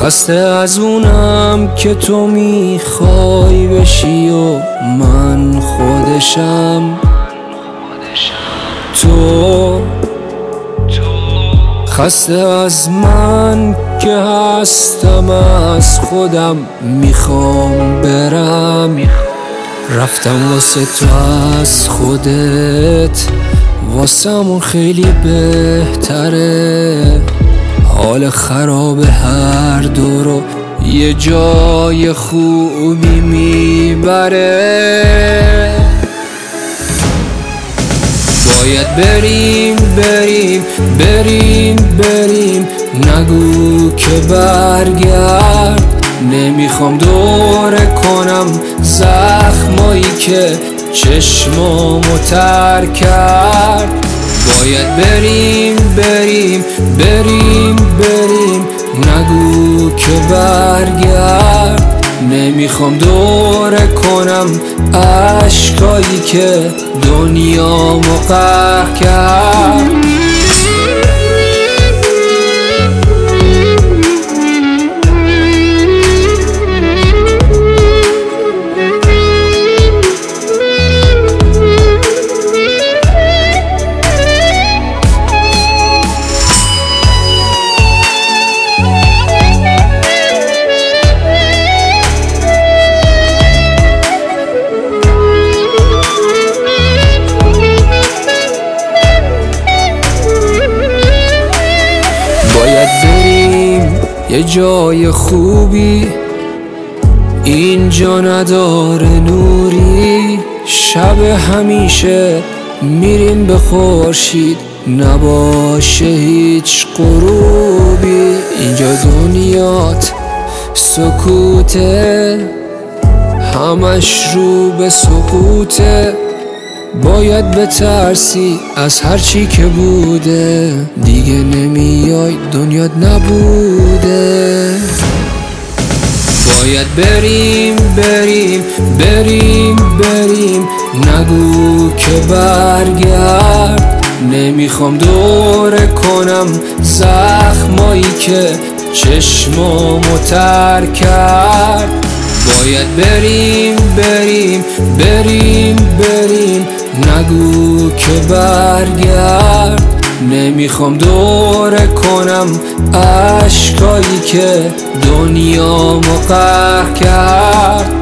خسته از اونم که تو میخوای بشی و من خودشم. تو خسته از من که هستم از خودم میخوام برم. رفتم واسه تو از خودت، واسمون خیلی بهتره. حال خراب هر دو رو یه جای خوبی میبره. باید بریم بریم بریم بریم، نگو که برگرد. نمیخوام دوره کنم زخمایی که چشمامو تر کرد. باید بریم بریم بریم بریم، نگو که برگرد. نمیخوام دوره کنم عشقایی که دنیامو غرق کرد. باید بریم یه جای خوبی، اینجا نداره نوری. شب همیشه میریم به خورشید، نباشه هیچ غروبی. اینجا دنیات سکوته، همش رو به سقوطه. باید بترسی از هر چی که بوده، دیگه نمیای دنیات نبوده. باید بریم بریم بریم بریم، نگو که برگرد. نمیخوام دوره کنم زخمایی که چشمامو تر کرد. باید بریم بریم بریم بریم، نگو که برگرد. نمیخوام دوره کنم عشقایی که دنیامو غرق کرد.